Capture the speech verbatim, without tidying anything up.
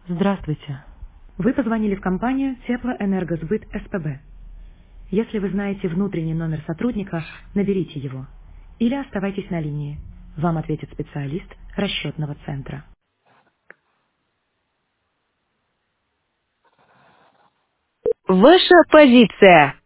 Здравствуйте. Вы позвонили в компанию Теплоэнергосбыт СПБ. Если вы знаете внутренний номер сотрудника, наберите его. Или оставайтесь на линии. Вам ответит специалист расчетного центра. Ваша позиция.